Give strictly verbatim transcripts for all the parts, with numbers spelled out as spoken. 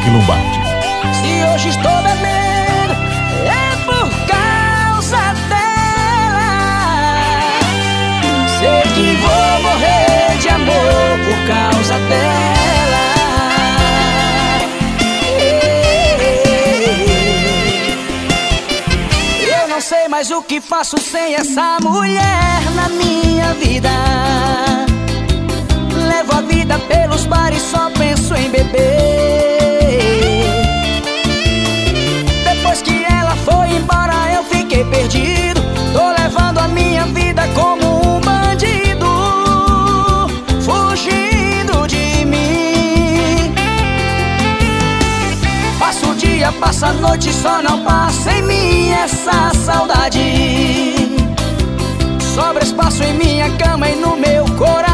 Nick Lombardi. Se hoje estou bebendo, é por causa dela. Sei que vou morrer de amor por causa dela. Eu não sei mais o que faço sem essa mulher na minha vida. Levo a vida pelos bares, só penso em beber. Depois que ela foi embora eu fiquei perdido. Tô levando a minha vida como um bandido, fugindo de mim. Passa o dia, passa a noite, só não passa em mim essa saudade. Sobra espaço em minha cama e no meu coração.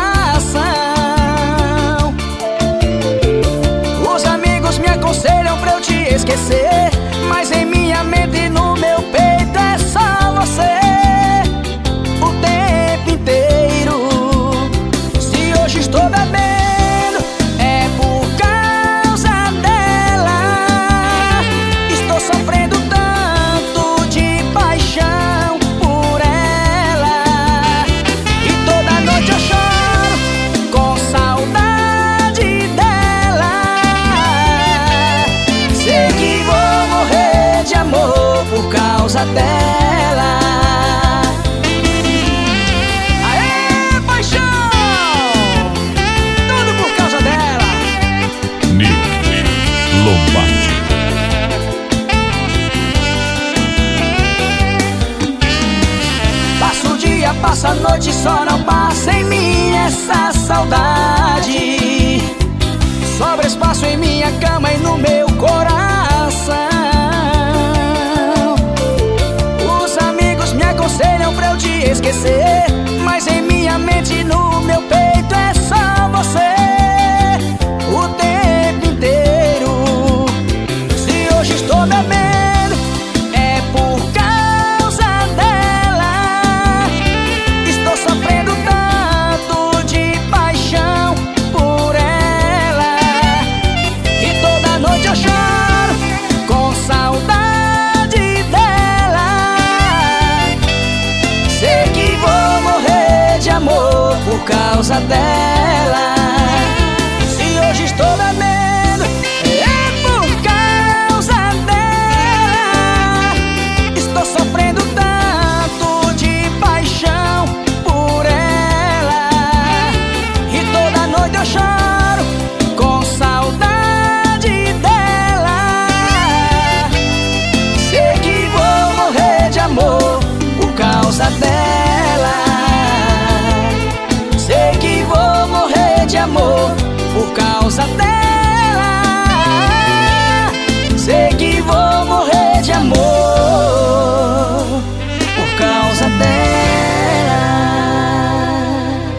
Os amigos me aconselham pra eu te esquecer, mas em minha mente e no meu peito é só você o tempo inteiro. Se hoje estou bebendo, é por causa dela. Estou sofrendo tanto de paixão por ela, e toda noite eu choro com saudade dela. Sei que vou morrer de amor por causa dela. Aê, paixão! Tudo por causa dela. Nick Lombardi. Passa o dia, passa a noite, só não passa em mim essa saudade. Sobra espaço em minha cama e no meu coração. Os amigos me aconselham pra eu te esquecer, mas em minha mente e no meu peito é só você o tempo inteiro. Se hoje estou bebendo, é por causa dela. Estou sofrendo tanto de paixão por ela, e toda noite eu choro com saudade dela. Sei que vou morrer de amor por causa dela.